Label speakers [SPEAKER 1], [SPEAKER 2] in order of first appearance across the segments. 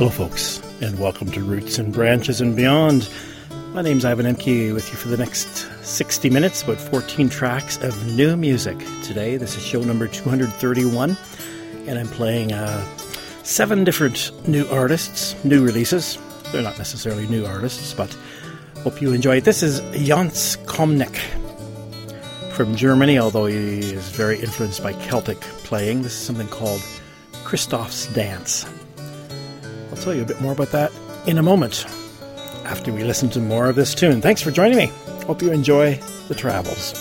[SPEAKER 1] Hello, folks, and welcome to Roots and Branches and Beyond. My name's Ivan Emke with you for the next 60 minutes, about 14 tracks of new music. Today, this is show number 231, and I'm playing 7 different new artists, new releases. They're not necessarily new artists, but hope you enjoy it. This is Jans Komnek from Germany, although he is very influenced by Celtic playing. This is something called Christoph's Dance. I'll tell you a bit more about that in a moment, after we listen to more of this tune. Thanks for joining me. Hope you enjoy the travels.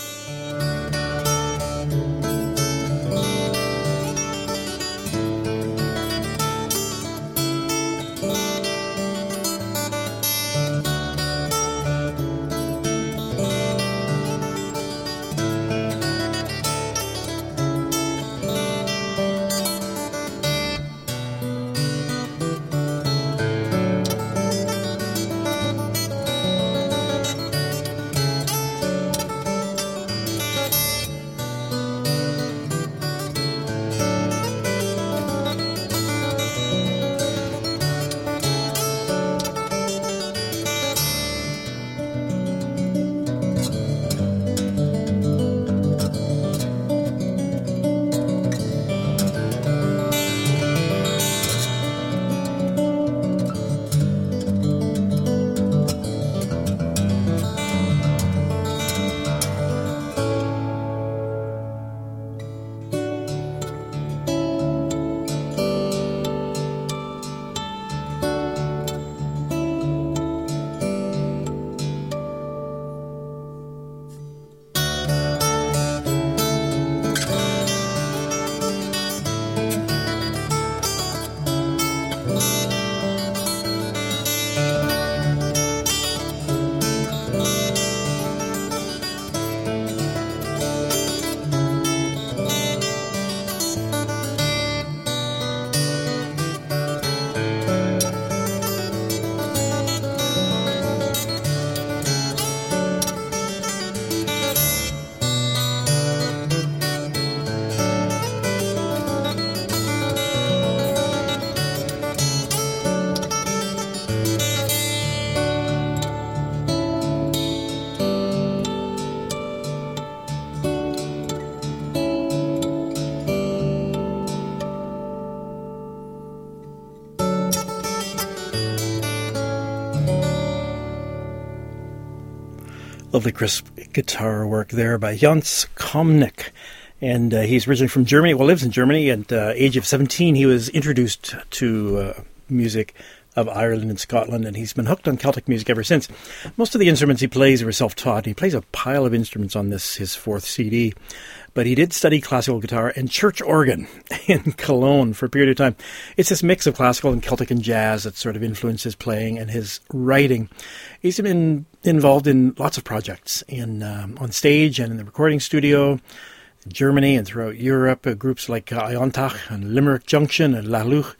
[SPEAKER 1] Lovely crisp guitar work there by Jans Komnek. And he's originally from Germany, lives in Germany. At the age of 17, he was introduced to music of Ireland and Scotland, and he's been hooked on Celtic music ever since. Most of the instruments he plays were self-taught. He plays a pile of instruments on this, his 4th CD. But he did study classical guitar and church organ in Cologne for a period of time. It's this mix of classical and Celtic and jazz that sort of influenced his playing and his writing. He's been involved in lots of projects on stage and in the recording studio, in Germany and throughout Europe, groups like Iontach and Limerick Junction and La Luch.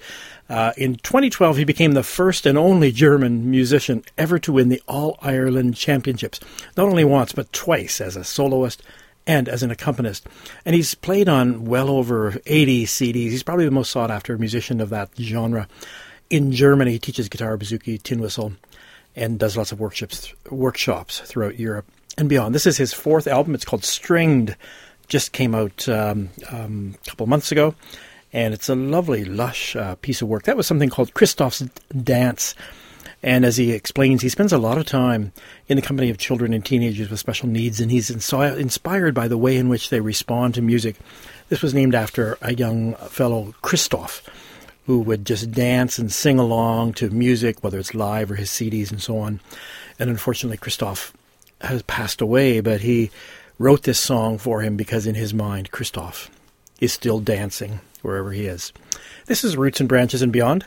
[SPEAKER 1] In 2012, he became the first and only German musician ever to win the All-Ireland Championships, not only once, but twice as a soloist and as an accompanist. And he's played on well over 80 CDs. He's probably the most sought-after musician of that genre. In Germany, he teaches guitar, bouzouki, tin whistle, and does lots of workshops throughout Europe and beyond. This is his 4th album. It's called Stringed. Just came out a couple months ago. And it's a lovely, lush piece of work. That was something called Christoph's Dance. And as he explains, he spends a lot of time in the company of children and teenagers with special needs, and he's inspired by the way in which they respond to music. This was named after a young fellow, Christoph, who would just dance and sing along to music, whether it's live or his CDs and so on. And unfortunately, Christoph has passed away, but he wrote this song for him because in his mind, Christoph is still dancing wherever he is. This is Roots and Branches and Beyond.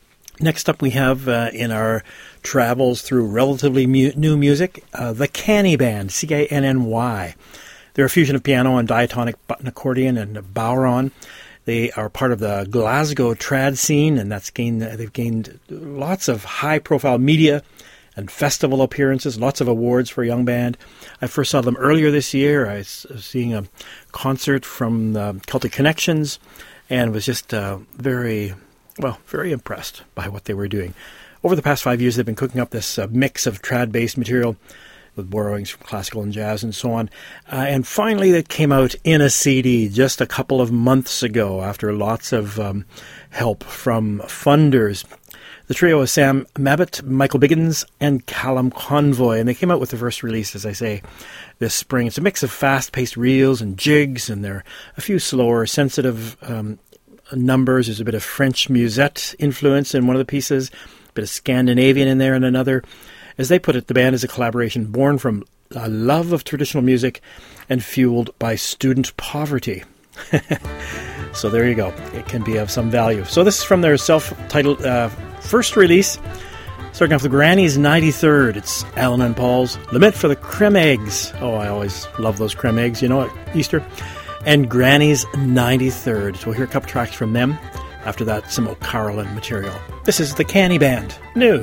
[SPEAKER 1] Next up we have, in our travels through relatively new music, the Canny Band, C-A-N-N-Y. They're a fusion of piano and diatonic button accordion and bodhrán. They are part of the Glasgow trad scene, and they've gained lots of high-profile media and festival appearances, lots of awards for a young band. I first saw them earlier this year. I was seeing a concert from Celtic Connections, and was just very well, very impressed by what they were doing. Over the past 5 years, they've been cooking up this mix of trad-based material with borrowings from classical and jazz and so on. And finally, it came out in a CD just a couple of months ago after lots of help from funders. The trio is Sam Mabbutt, Michael Biggins, and Callum Convoy. And they came out with the first release, as I say, this spring. It's a mix of fast-paced reels and jigs, and there are a few slower, sensitive numbers. There's a bit of French musette influence in one of the pieces, a bit of Scandinavian in there in another. As they put it, the band is a collaboration born from a love of traditional music and fueled by student poverty. So there you go. It can be of some value. So this is from their self-titled first release, starting off with Granny's 93rd. It's Alan and Paul's Lament for the Creme Eggs. Oh, I always love those creme eggs, at Easter. And Granny's 93rd. So we'll hear a couple tracks from them. After that, some O'Carolan material. This is the Canny Band. New.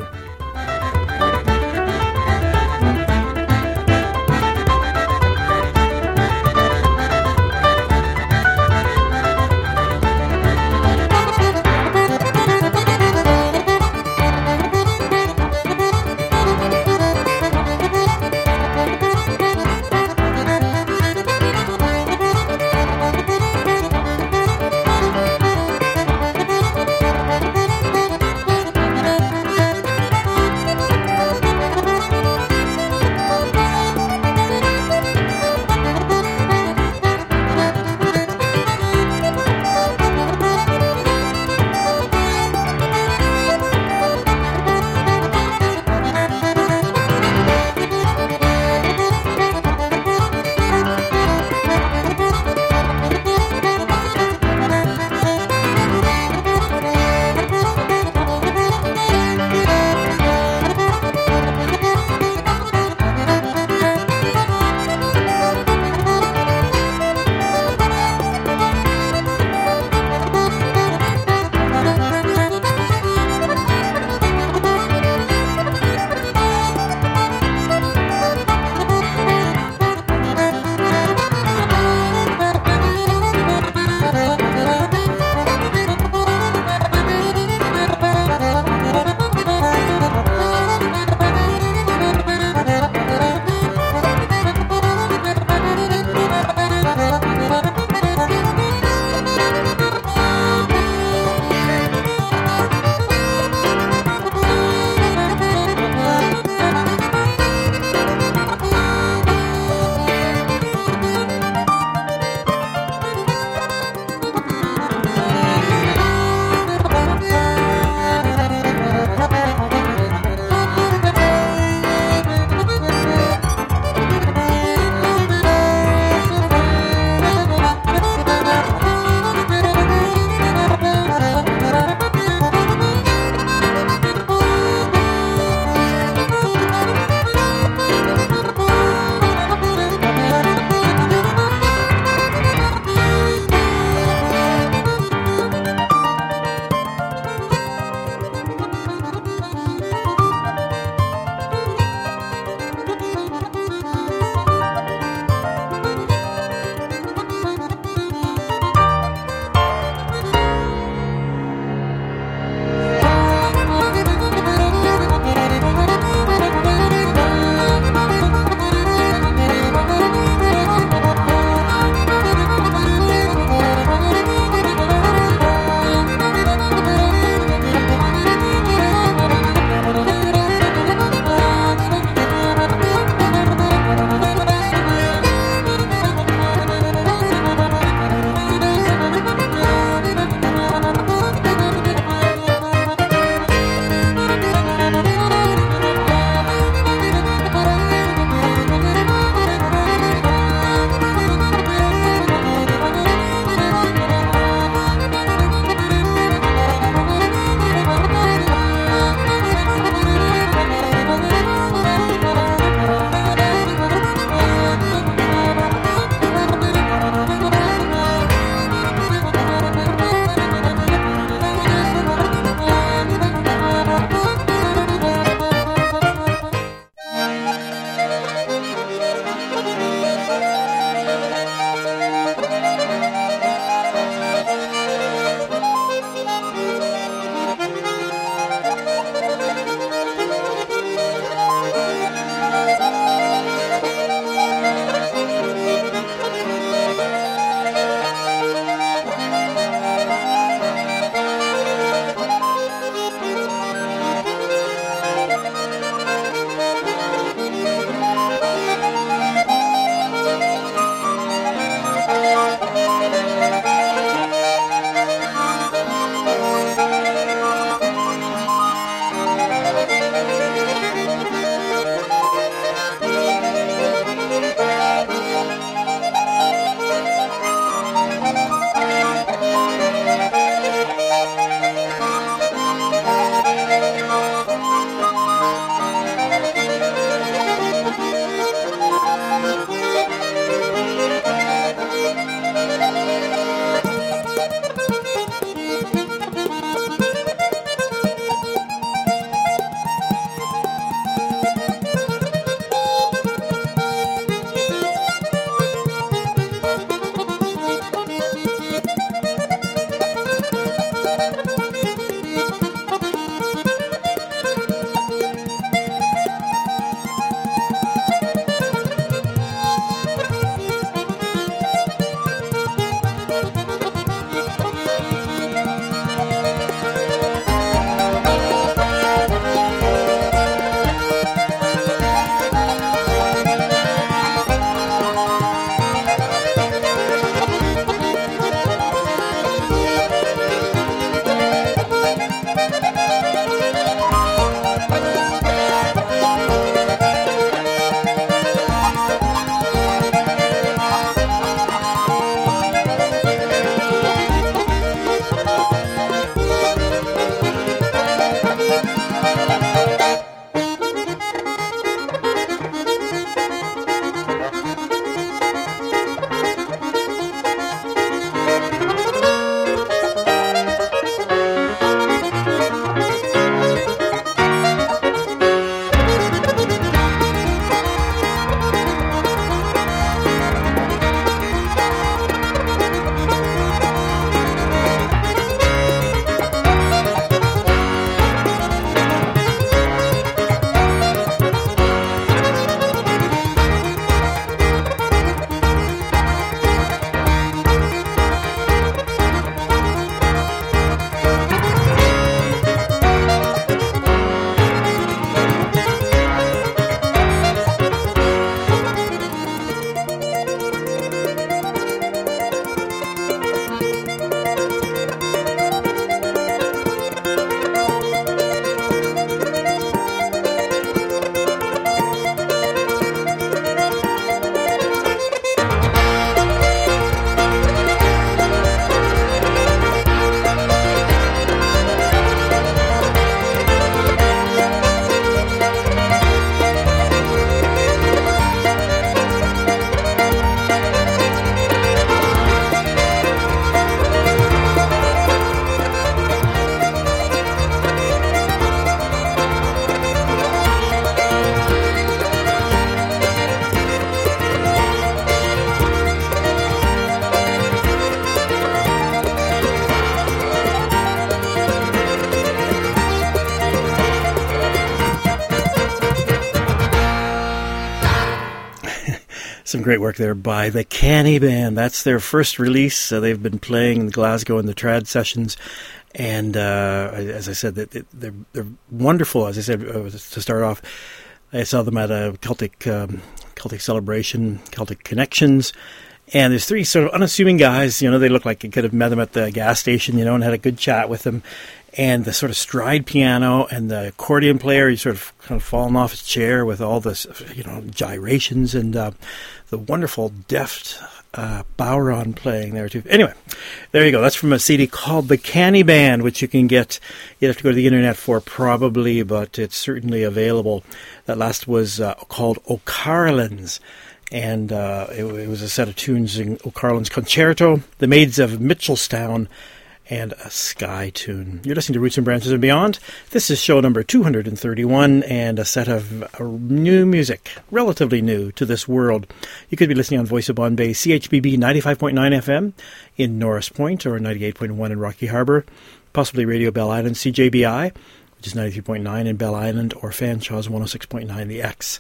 [SPEAKER 1] Some great work there by the Canny Band. That's their first release. They've been playing in Glasgow in the Trad sessions. And as I said, they're wonderful. As I said, to start off, I saw them at a Celtic celebration, Celtic Connections. And there's three sort of unassuming guys. You know, they look like you could have met them at the gas station, you know, and had a good chat with them. And the sort of stride piano and the accordion player, he's sort of kind of fallen off his chair with all this, you know, gyrations and the wonderful deft Bowron playing there too. Anyway, there you go. That's from a CD called The Canny Band, which you can get. You'd have to go to the internet for probably, but it's certainly available. That last was called O'Carlin's. And it was a set of tunes in O'Carlin's Concerto, The Maids of Mitchelstown, and a Sky tune. You're listening to Roots and Branches and Beyond. This is show number 231 and a set of new music, relatively new to this world. You could be listening on Voice of Bombay, CHBB 95.9 FM in Norris Point or 98.1 in Rocky Harbour, possibly Radio Bell Island, CJBI, which is 93.9 in Bell Island, or Fanshawe's 106.9, the X.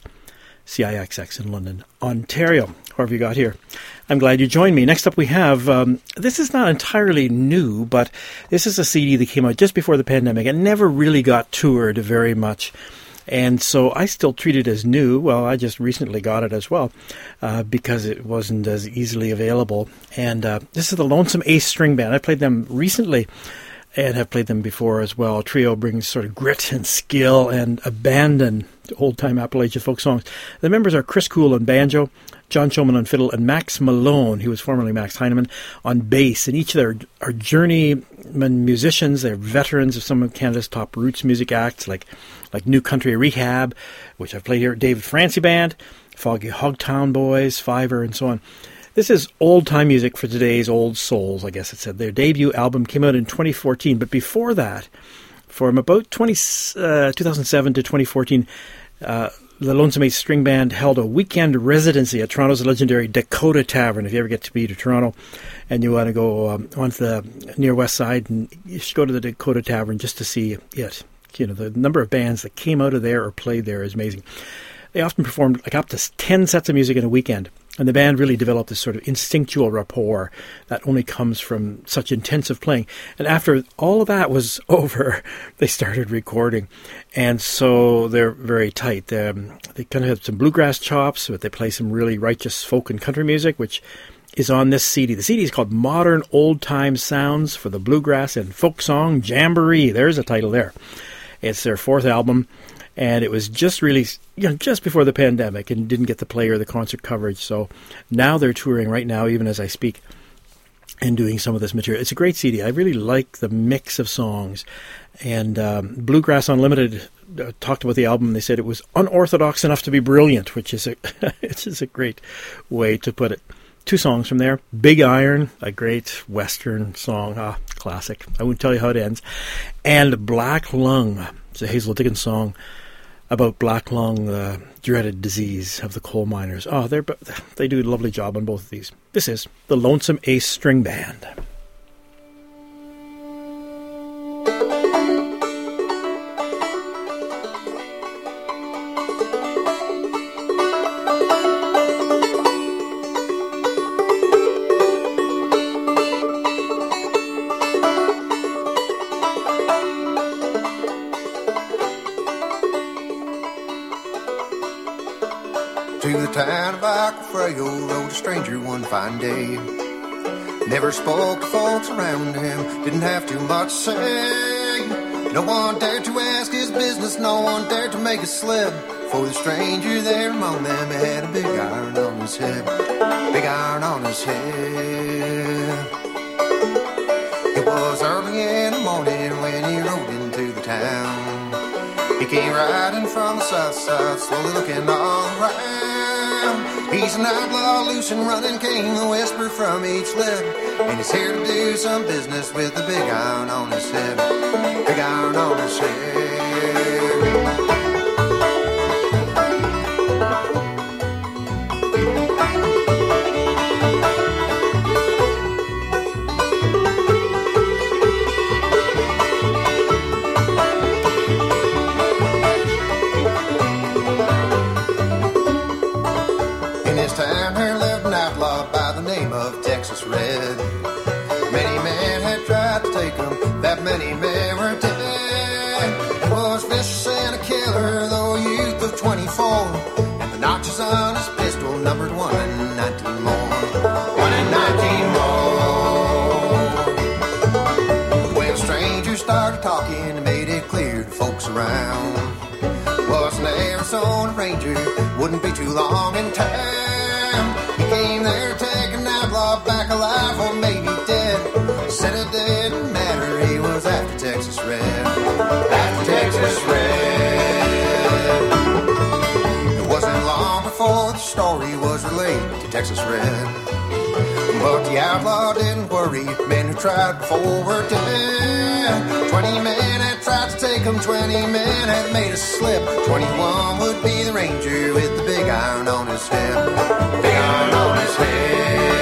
[SPEAKER 1] CIXX in London, Ontario. However you got here. I'm glad you joined me. Next up we have, this is not entirely new, but this is a CD that came out just before the pandemic and never really got toured very much. And so I still treat it as new. Well, I just recently got it as well because it wasn't as easily available. And this is the Lonesome Ace String Band. I played them recently and have played them before as well. A trio brings sort of grit and skill and abandon to old-time Appalachian folk songs. The members are Chris Cool on banjo, John Showman on fiddle, and Max Malone, who was formerly Max Heineman, on bass. And each of them are journeyman musicians. They're veterans of some of Canada's top roots music acts, like New Country Rehab, which I've played here, David Francie Band, Foggy Hogtown Boys, Fiver, and so on. This is old-time music for today's old souls, I guess it said. Their debut album came out in 2014, but before that, from about 2007 to 2014, the Lonesome Ace String Band held a weekend residency at Toronto's legendary Dakota Tavern. If you ever get to be to Toronto and you want to go onto the near west side, and you should go to the Dakota Tavern just to see it. You know, the number of bands that came out of there or played there is amazing. They often performed like up to 10 sets of music in a weekend. And the band really developed this sort of instinctual rapport that only comes from such intensive playing. And after all of that was over, they started recording. And so they're very tight. They kind of have some bluegrass chops, but they play some really righteous folk and country music, which is on this CD. The CD is called Modern Old Time Sounds for the Bluegrass and Folk Song Jamboree. There's a title there. It's their fourth album. And it was just released, just before the pandemic, and didn't get the play or the concert coverage. So now they're touring right now, even as I speak, and doing some of this material. It's a great CD. I really like the mix of songs. And Bluegrass Unlimited talked about the album. They said it was unorthodox enough to be brilliant, which is a great way to put it. Two songs from there. Big Iron, a great Western song, classic. I won't tell you how it ends. And Black Lung. It's a Hazel Dickens song about black lung, the dreaded disease of the coal miners. They do a lovely job on both of these. This is the Lonesome Ace String Band.
[SPEAKER 2] To the town of Acafrayo rode a stranger one fine day. Never spoke to folks around him, didn't have too much to say. No one dared to ask his business, no one dared to make a slip. For the stranger there among them had a big iron on his head. Big iron on his head. It was early in the morning when he rode into the town. He came riding from the south side, slowly looking all around. He's an outlaw, loose and running, came the whisper from each lip. And he's here to do some business with the big iron on his head. Big iron on his head. many men were dead. He was vicious and a killer, though a youth of 24. And the notches on his pistol numbered 1 and 19 more. 1 and 19 more. When strangers started talking, it made it clear to folks around. Was an Arizona Ranger, wouldn't be too long in town. He came there to take an outlaw back alive or maybe dead. Said it didn't matter, he was after Texas Red. After Texas Red. It wasn't long before the story was relayed to Texas Red. But the outlaw didn't worry, men who tried before were dead. 20 men had tried to take him, 20 men had made a slip. 21 would be the Ranger with the big iron on his head. Big iron on his head.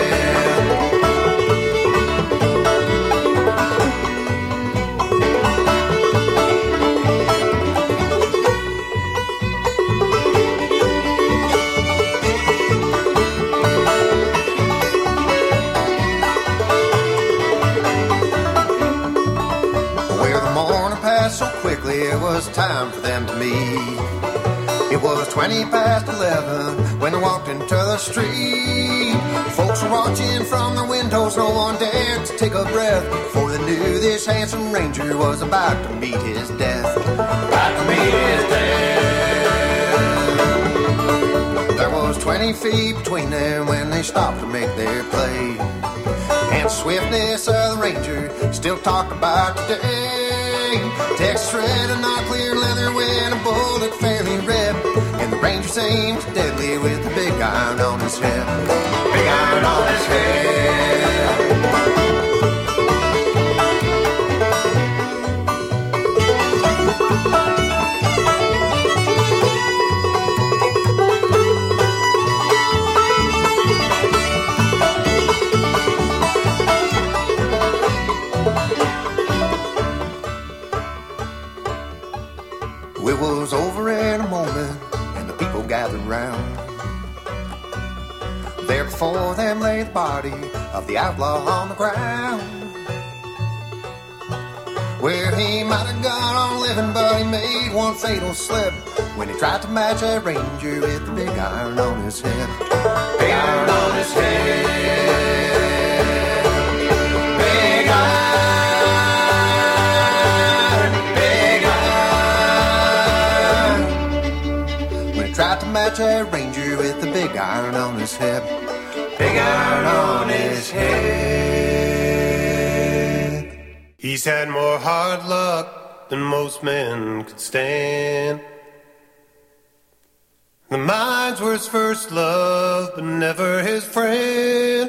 [SPEAKER 2] So quickly it was time for them to meet. It was 20 past 11 when they walked into the street. Folks were watching from their windows, no one dared to take a breath, for they knew this handsome Ranger was about to meet his death. About to meet his death. There was 20 feet between them when they stopped to make their play. And the swiftness of the Ranger still talked about today. Texas Red and not clear leather when a bullet fairly ripped. And the Ranger's aimed deadly with the big iron on his head. Big iron on his head. It was over in a moment, and the people gathered round. There before them lay the body of the outlaw on the ground. Where he might have gone on living, but he made one fatal slip when he tried to match a Ranger with the big iron on his head. Big iron on his head. Big iron. Tried to match a Ranger with the big iron on his head. Big iron on his head.
[SPEAKER 3] He's had more hard luck than most men could stand. The mines were his first love, but never his friend.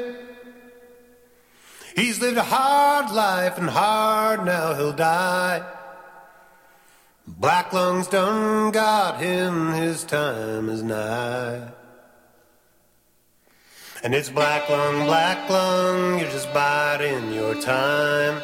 [SPEAKER 3] He's lived a hard life, and hard now he'll die. Black lungs done got him, his time is nigh. And it's black lung, you're just biding your time.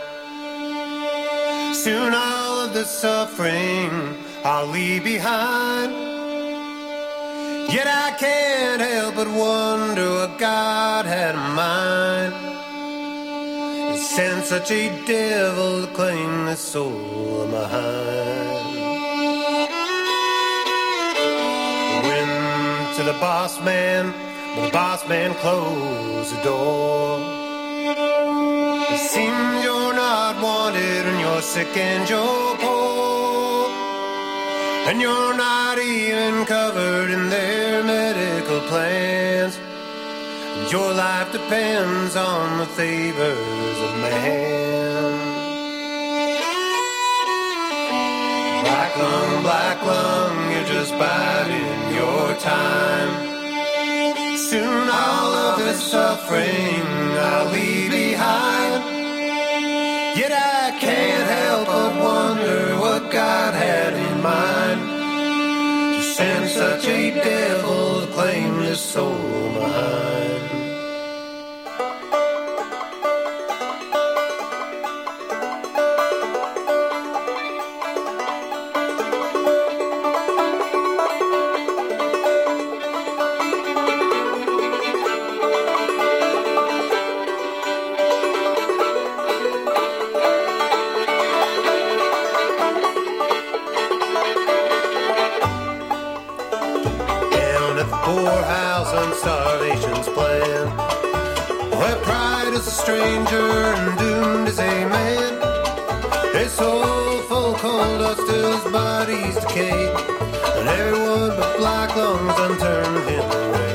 [SPEAKER 3] Soon all of the suffering I'll leave behind. Yet I can't help but wonder what God had in mind. He sent such a devil to claim this soul of mine. To the boss man, but the boss man closed the door. It seems you're not wanted, and you're sick and you're poor, and you're not even covered in their medical plans, and your life depends on the favors of man. Black lung, you're just biding your time. Soon all of this suffering I'll leave behind. Yet I can't help but wonder what God had in mind to send such a devil to claim this soul of mine. just a stranger and doomed as a man. His soul full of coal dust till his body's decayed, and everyone but black lungs unturned him away.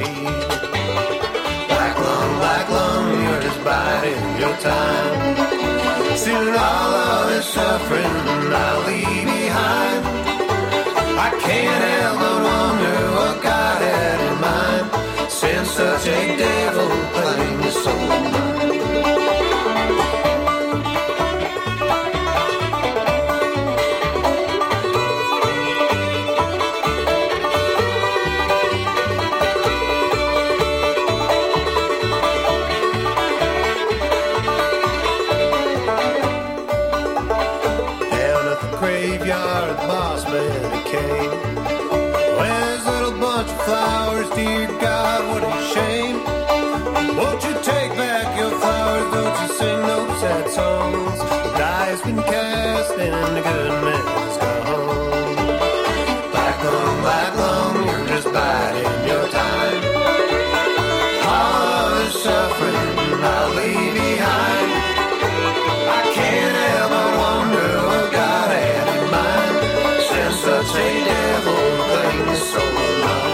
[SPEAKER 3] Black lung, you're just biding your time. Soon all of his suffering I'll leave behind. I can't help but wonder what God had in mind, sent such a devil claim his soul of mine. Flowers, dear God, what a shame. Won't you take back your flowers? Don't you sing no sad songs. The die's been cast and the good man's gone. Black lung, you're just biding your time. All the suffering I'll leave behind. I can't help but wonder what God had in mind, sent such a devil claim the soul of mine.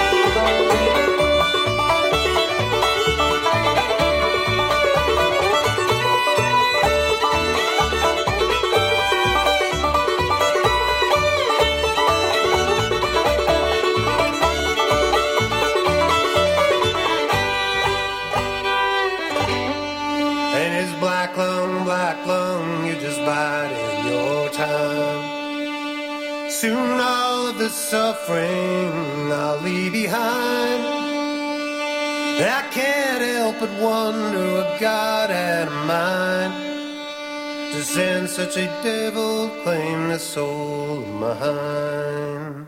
[SPEAKER 3] Black lung, you just biding your time. Soon all of the suffering I'll leave behind. I can't help but wonder what God had in mind, to send such a devil claim the soul of mine.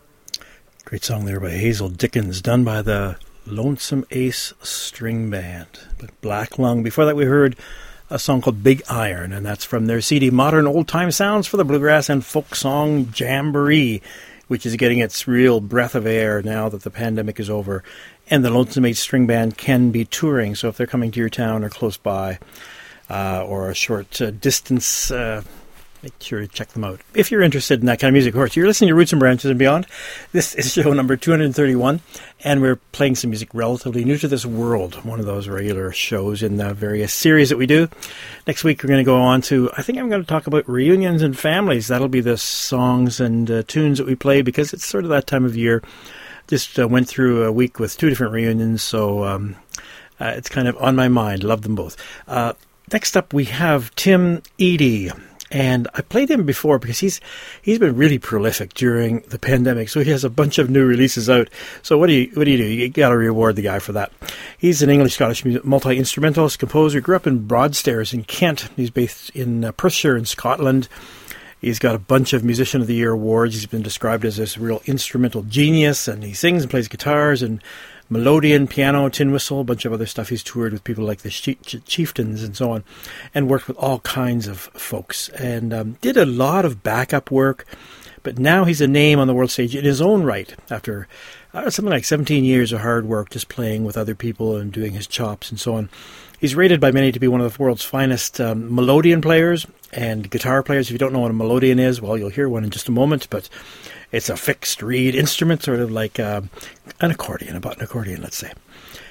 [SPEAKER 1] Great song there by Hazel Dickens, done by the Lonesome Ace String Band. Black Lung. Before that we heard a song called Big Iron, and that's from their CD Modern Old Time Sounds for the Bluegrass and Folk Song Jamboree, which is getting its real breath of air now that the pandemic is over and the Lonesome Ace String Band can be touring. So if they're coming to your town or close by or a short distance, make sure to check them out. If you're interested in that kind of music, of course, you're listening to Roots and Branches and Beyond. This is show number 231, and we're playing some music relatively new to this world, one of those regular shows in the various series that we do. Next week, we're going to go on to, I think I'm going to talk about reunions and families. That'll be the songs and tunes that we play, because it's sort of that time of year. Just went through a week with 2 different reunions, so it's kind of on my mind. Love them both. Next up, we have Tim Eadie. And I played him before because he's been really prolific during the pandemic. So he has a bunch of new releases out. So what do you do? You got to reward the guy for that. He's an English-Scottish multi-instrumentalist composer. Grew up in Broadstairs in Kent. He's based in Perthshire in Scotland. He's got a bunch of Musician of the Year awards. He's been described as this real instrumental genius, and he sings and plays guitars and melodeon, piano, tin whistle, a bunch of other stuff. He's toured with people like the Chieftains and so on, and worked with all kinds of folks, and did a lot of backup work. But now he's a name on the world stage in his own right, after something like 17 years of hard work, just playing with other people and doing his chops and so on. He's rated by many to be one of the world's finest melodeon players and guitar players. If you don't know what a melodeon is, well, you'll hear one in just a moment, but it's a fixed reed instrument, sort of like an accordion, a button accordion, let's say.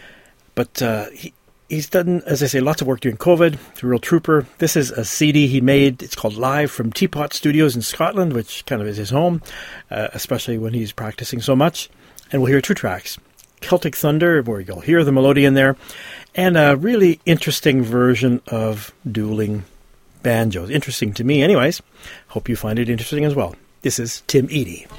[SPEAKER 1] But he's done, as I say, lots of work during COVID. He's a real trooper. This is a CD he made. It's called Live from Teapot Studios in Scotland, which kind of is his home, especially when he's practicing so much. And we'll hear 2 tracks. Celtic Thunder, where you'll hear the melodeon there, and a really interesting version of dueling banjos. Interesting to me anyways. Hope you find it interesting as well. This is Tim Eadie.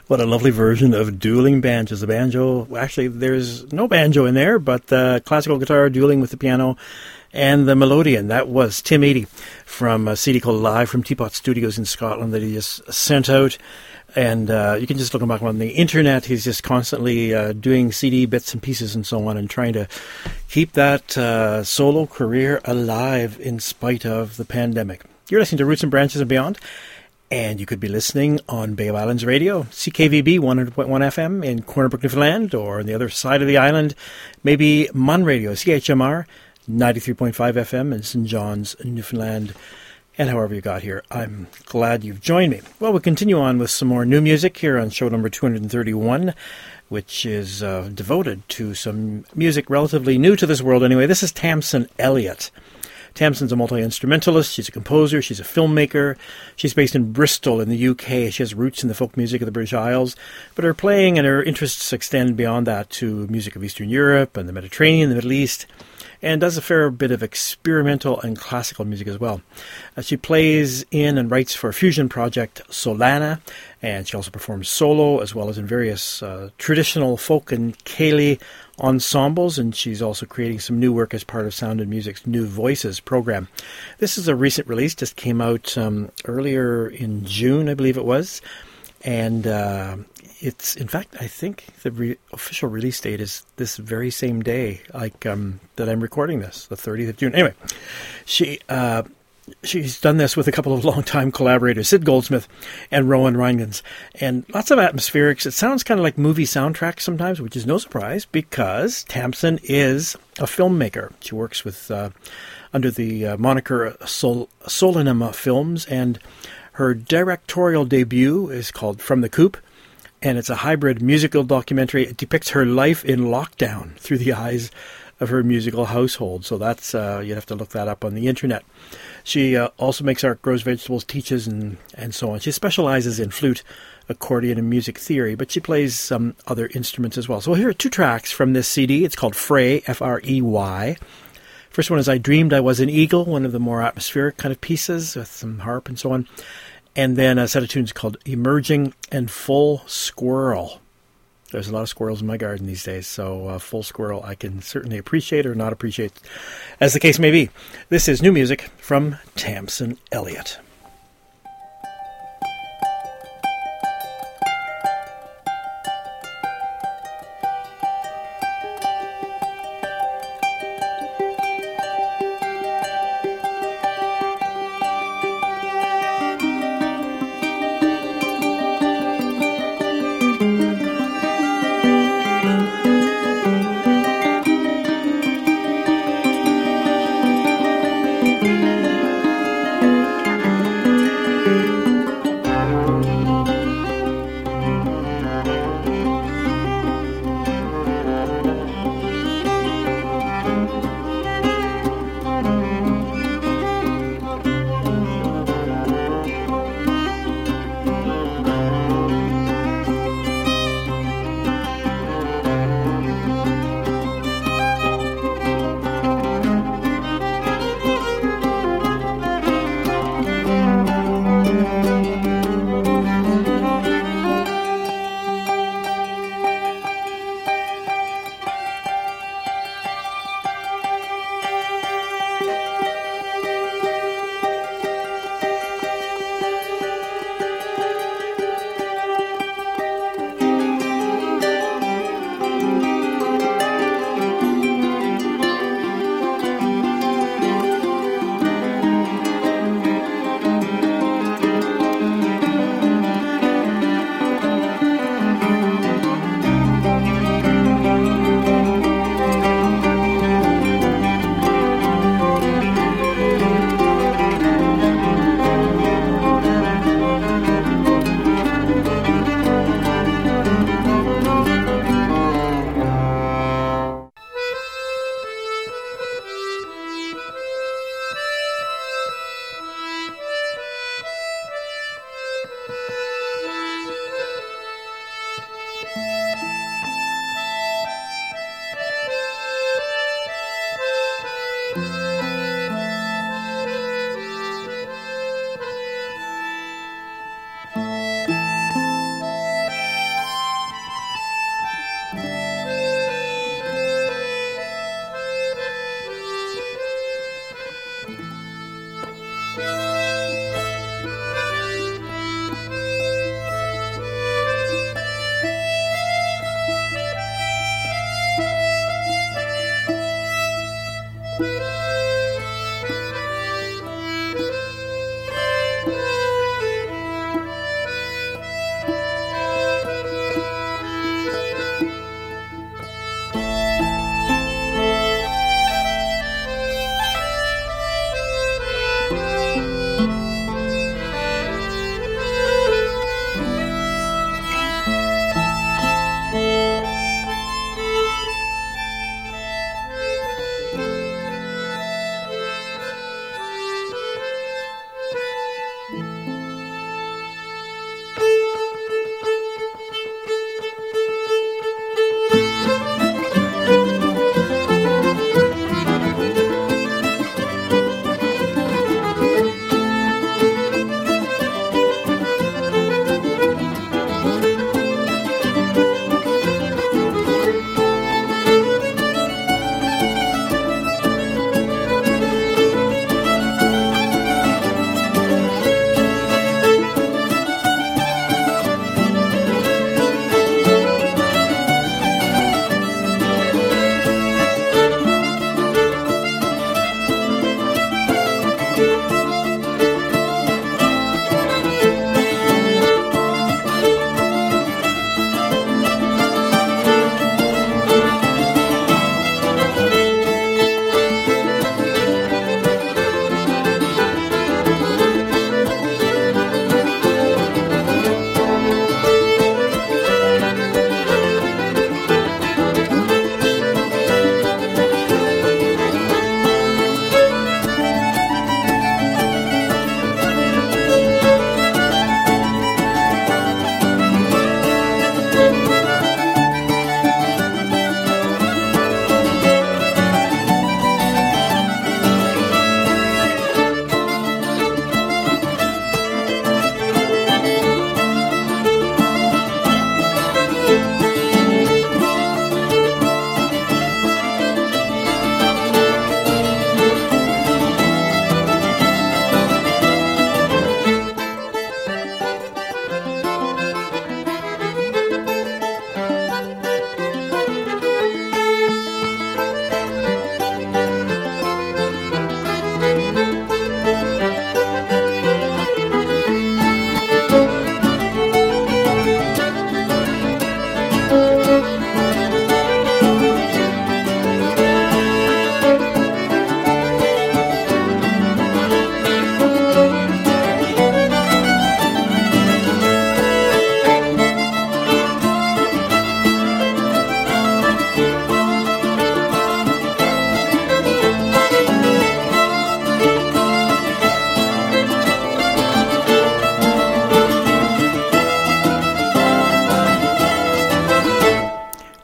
[SPEAKER 1] What a lovely version of dueling banjos. The banjo, actually, there's no banjo in there, but the classical guitar dueling with the piano and the melodeon. That was Tim Eadie from a CD called Live from Teapot Studios in Scotland that he just sent out. And you can just look him up on the internet. He's just constantly doing CD bits and pieces and so on and trying to keep that solo career alive in spite of the pandemic. You're listening to Roots and Branches and Beyond. And you could be listening on Bay of Islands Radio, CKVB 100.1 FM in Corner Brook, Newfoundland, or on the other side of the island, maybe Mun Radio, CHMR 93.5 FM in St. John's, Newfoundland. And however you got here, I'm glad you've joined me. Well, we'll continue on with some more new music here on show number 231, which is devoted to some music relatively new to this world anyway. This is Tamsin Elliott. Tamsin's a multi-instrumentalist, she's a composer, she's a filmmaker. She's based in Bristol in the UK. She has roots in the folk music of the British Isles, but her playing and her interests extend beyond that to music of Eastern Europe and the Mediterranean, the Middle East, and does a fair bit of experimental and classical music as well. She plays in and writes for fusion project Solana, and she also performs solo as well as in various traditional folk and ceilidh ensembles, and she's also creating some new work as part of Sound and Music's New Voices program. This is a recent release, just came out earlier in June, I believe it was, and it's, in fact, I think the official release date is this very same day, like that I'm recording this, the 30th of June. Anyway, she's done this with a couple of longtime collaborators, Sid Goldsmith and Rowan Reingans, and lots of atmospherics. It sounds kind of like movie soundtracks sometimes, which is no surprise because Tamsin is a filmmaker. She works with under the moniker Solinema Films, and her directorial debut is called From the Coop, and it's a hybrid musical documentary. It depicts her life in lockdown through the eyes of her musical household. So that's you'd have to look that up on the internet. She also makes art, grows vegetables, teaches, and so on. She specializes in flute, accordion, and music theory, but she plays some other instruments as well. So here are two tracks from this CD. It's called Frey, F-R-E-Y. First one is I Dreamed I Was an Eagle, one of the more atmospheric kind of pieces with some harp and so on. And then a set of tunes called Emerging and Full Squirrel. There's a lot of squirrels in my garden these days, so Full Squirrel I can certainly appreciate or not appreciate, as the case may be. This is new music from Tamsin Elliott.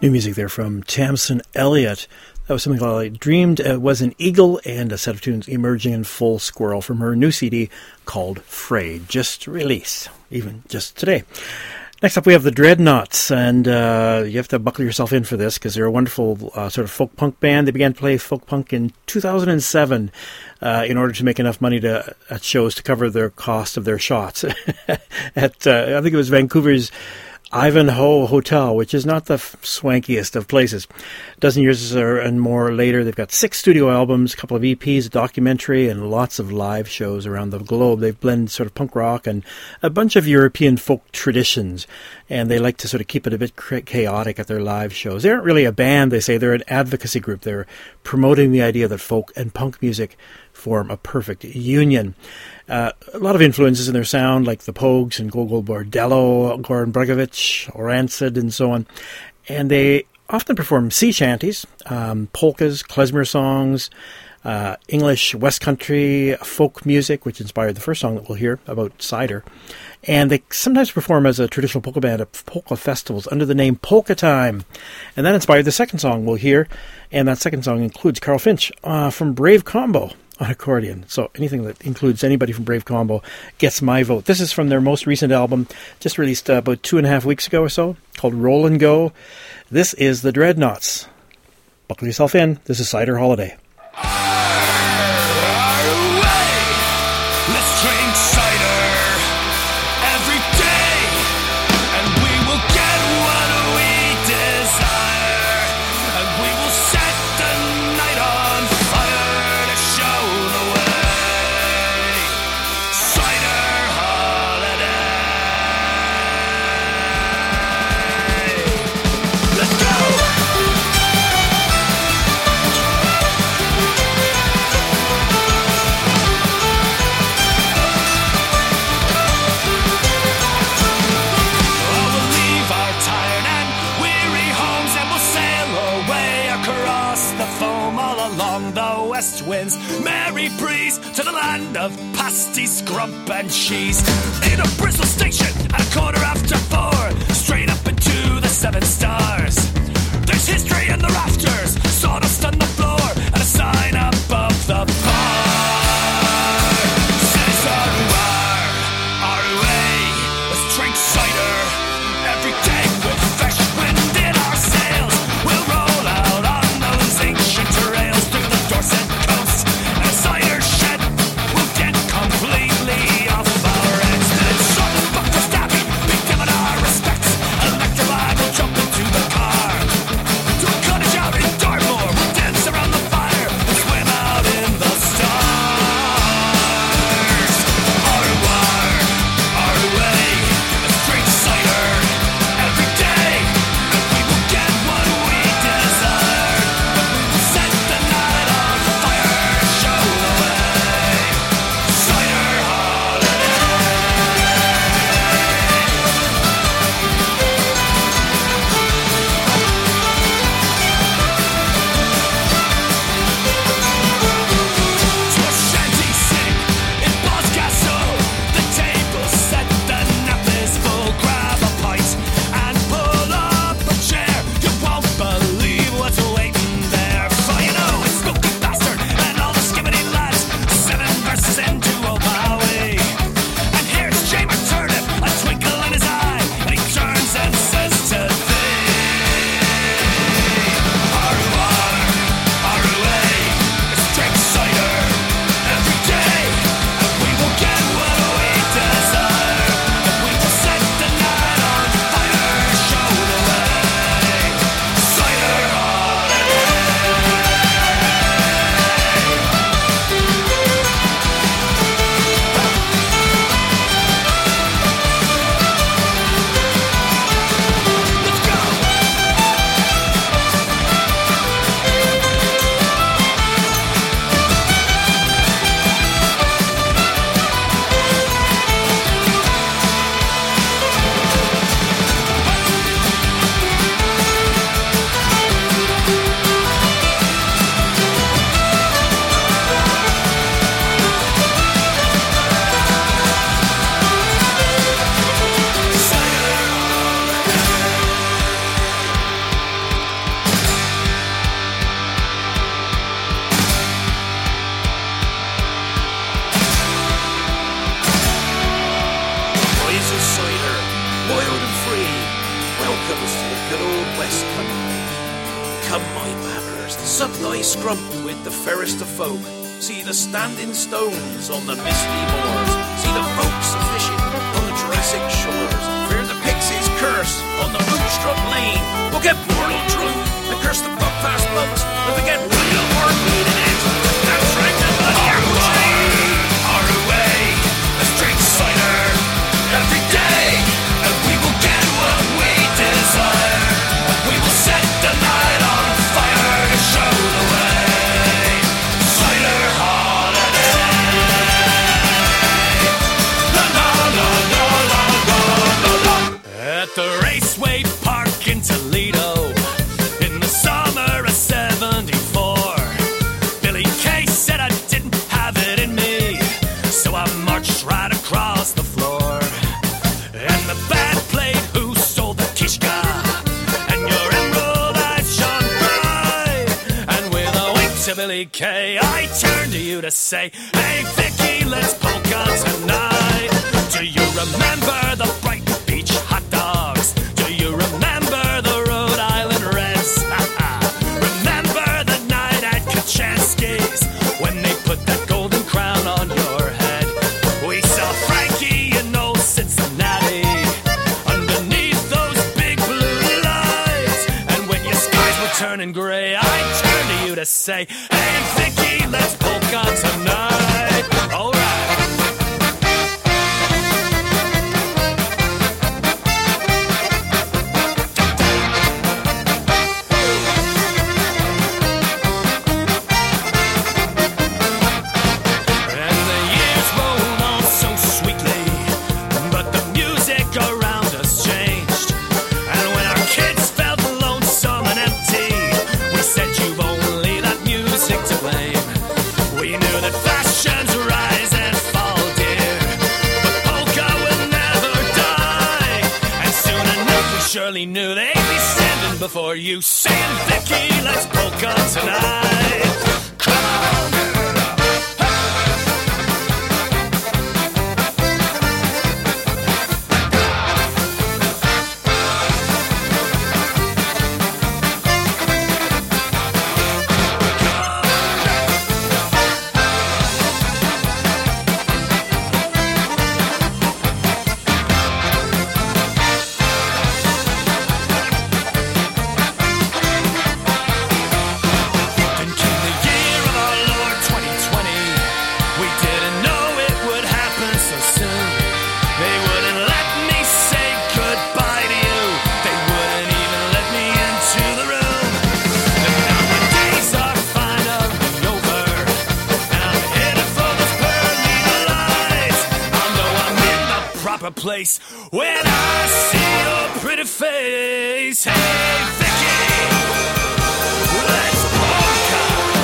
[SPEAKER 1] New music there from Tamsin Elliott. That was something I dreamed was an eagle, and a set of tunes emerging in full squirrel from her new CD called Frayed, just released, even just today. Next up, we have the Dreadnoughts, and you have to buckle yourself in for this because they're a wonderful sort of folk punk band. They began to play folk punk in 2007 in order to make enough money at shows to cover their cost of their shots at I think it was Vancouver's Ivanhoe Hotel, which is not the swankiest of places. A dozen years and more later, they've got 6 studio albums, a couple of EPs, a documentary, and lots of live shows around the globe. They've blended sort of punk rock and a bunch of European folk traditions, and they like to sort of keep it a bit chaotic at their live shows. They aren't really a band, they say. They're an advocacy group. They're promoting the idea that folk and punk music form a perfect union. A lot of influences in their sound, like the Pogues and Gogol Bordello, Goran Bregovic, Rancid, and so on. And they often perform sea shanties, polkas, klezmer songs, English West Country folk music, which inspired the first song that we'll hear about cider. And they sometimes perform as a traditional polka band at polka festivals under the name Polka Time. And that inspired the second song we'll hear. And that second song includes Carl Finch from Brave Combo on accordion. So anything that includes anybody from Brave Combo gets my vote. This is from their most recent album, just released about 2.5 weeks ago or so, called Roll and Go. This is the Dreadnoughts. Buckle yourself in. This is Cider Holiday.
[SPEAKER 4] Winds, merry breeze to the land of pasty, scrump and cheese. In a Bristol station at a quarter after 4, straight up into the 7 stars. There's history in the rafters, sawdust on the floor, and a sign above the bar. Says R-U-A, let's drink cider every day with fresh wind in our sails. We'll roll out on those ancient trails through the Dorset coast, and a cider shed will get completely off our heads. Then some buck for stabbing, be given our respects. Electrolyte will jump into the car.
[SPEAKER 5] Come, my mappers, sup thy scrump with the fairest of folk. See the standing stones on the misty moors. See the folks a-fishing on the Jurassic shores. Fear the pixies' curse on the moonstruck lane. We'll get mortal drunk and curse the buckfast monks. If we get real hard bleeding it, now drink the bloody apple tree. Our way, let's drink cider every day, and we will get what we desire. We will set the night on fire to show the way. Cider holiday. La la la la la la la. At the Raceway Park in Toledo, in the summer of '74, Billy Kay said I didn't have it in me, so I marched right across the floor. And the band played Who Stole the Kishka, and your emerald eyes shone bright. And with a wink to Billy Kay, I turned to you to say, hey Vicky, let's polka tonight. Do you remember the Brighton Beach hot dogs? Do you remember the Rhode Island Reds? Remember the night at Kachansky's when they put that golden crown on your head? We saw Frankie in old Cincinnati underneath those big blue lights. And when your skies were turning gray, I turned to you to say, hey Vicky, let's polka tonight. All right. And the years rolled on so sweetly, but the music around us changed. And when our kids felt lonesome and empty, we said you've only that music to blame. We knew that fashions rise and fall, dear, but polka will never die. And soon enough we surely knew they'd be standing before you saying, Vicky, let's polka tonight. Come on, girl. Then came the year of our Lord 2020. We didn't know it would happen so soon. They wouldn't let me say goodbye to you. They wouldn't even let me into the room. And now my days are finally over, and I'm headed for those pearly lights. I'll know I'm in the proper place when I see your pretty face. Hey, Vicky, let's polka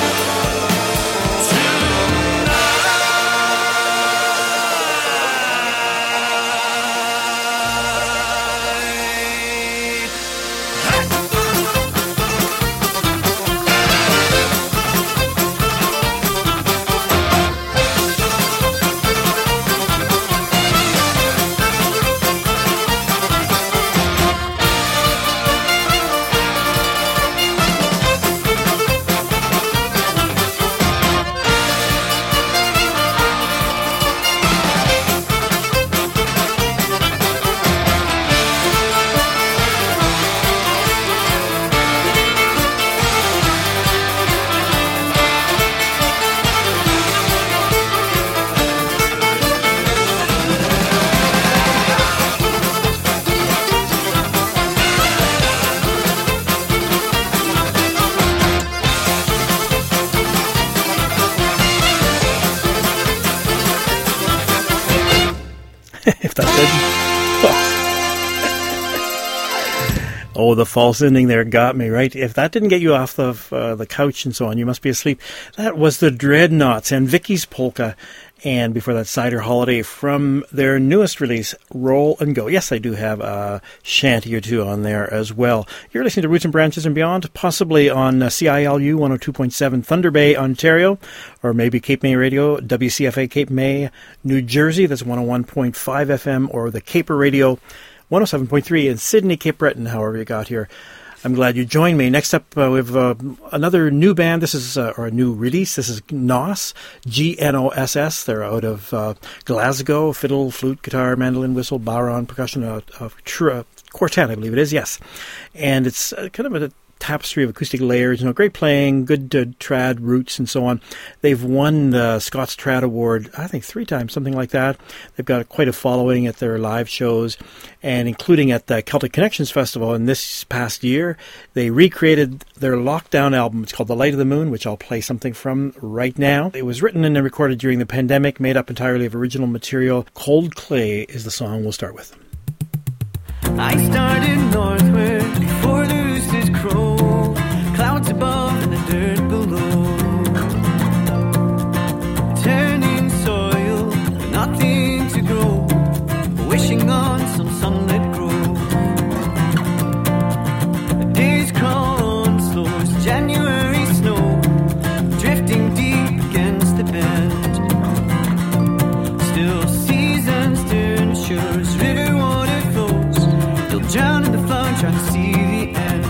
[SPEAKER 1] If that didn't. Oh, the false ending there got me, right? If that didn't get you off the couch and so on, you must be asleep. That was the Dreadnoughts and Vicky's Polka. And before that, Cider Holiday from their newest release, Roll and Go. Yes, I do have a shanty or two on there as well. You're listening to Roots and Branches and Beyond, possibly on CILU 102.7 Thunder Bay, Ontario, or maybe Cape May Radio, WCFA Cape May, New Jersey. That's 101.5 FM, or the Caper Radio 107.3 in Sydney, Cape Breton, however you got here. I'm glad you joined me. Next up, we have another new band. This is, or a new release. This is Gnoss, Gnoss. They're out of Glasgow. Fiddle, flute, guitar, mandolin, whistle, bodhrán, percussion, quartet, I believe it is, yes. And it's kind of a tapestry of acoustic layers, great playing, good trad roots and so on. They've won the Scots Trad Award, I think 3 times, something like that. They've got quite a following at their live shows, and including at the Celtic Connections Festival in this past year, they recreated their Lockdown album. It's called The Light of the Moon, which I'll play something from right now. It was written and recorded during the pandemic, made up entirely of original material. Cold Clay is the song we'll start with.
[SPEAKER 6] I started northward before the roosters crow, clouds above and the dirt below, turning soil with nothing to grow, wishing on some sunlit grove. The days crawl on slow as January snow, drifting deep against the bend. Still seasons turn shores, river water flows, drown in the flood, trying to see the end.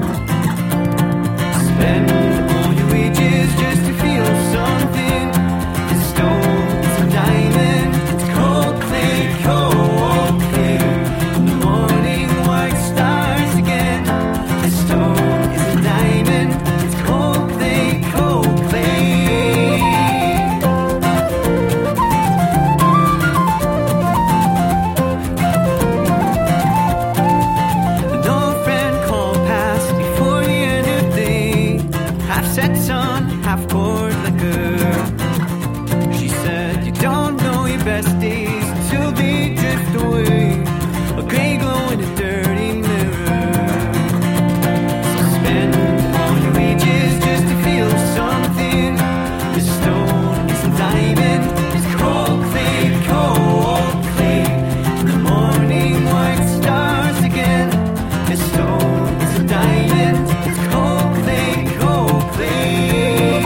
[SPEAKER 6] Spend all your wages just to feel something. The stone is a diamond, it's cold clay, cold clay. In the morning, white stars again. The stone is a diamond, it's cold clay, cold clay. Half poured liquor. She said, you don't know your best days until they drift away. A grey glow in a dirty mirror. So spend all your wages just to feel something. The stone is a diamond, it's cold clay, cold clay. In the morning, white stars again. The stone is a diamond, it's cold clay, cold clay.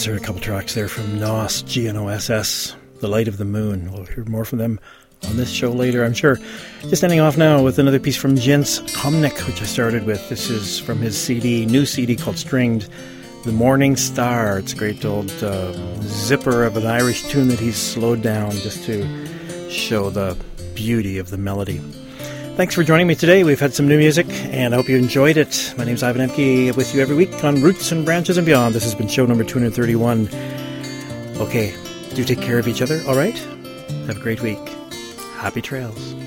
[SPEAKER 1] just heard a couple tracks there from Gnoss, Gnoss, The Light of the Moon. We'll hear more from them on this show later, I'm sure. Just ending off now with another piece from Jens Komnik, which I started with. This is from his new CD called Stringed, The Morning Star. It's a great old zipper of an Irish tune that he's slowed down just to show the beauty of the melody. Thanks for joining me today. We've had some new music, and I hope you enjoyed it. My name's Ivan Emke, with you every week on Roots and Branches and Beyond. This has been show number 231. Okay, do take care of each other, all right? Have a great week. Happy trails.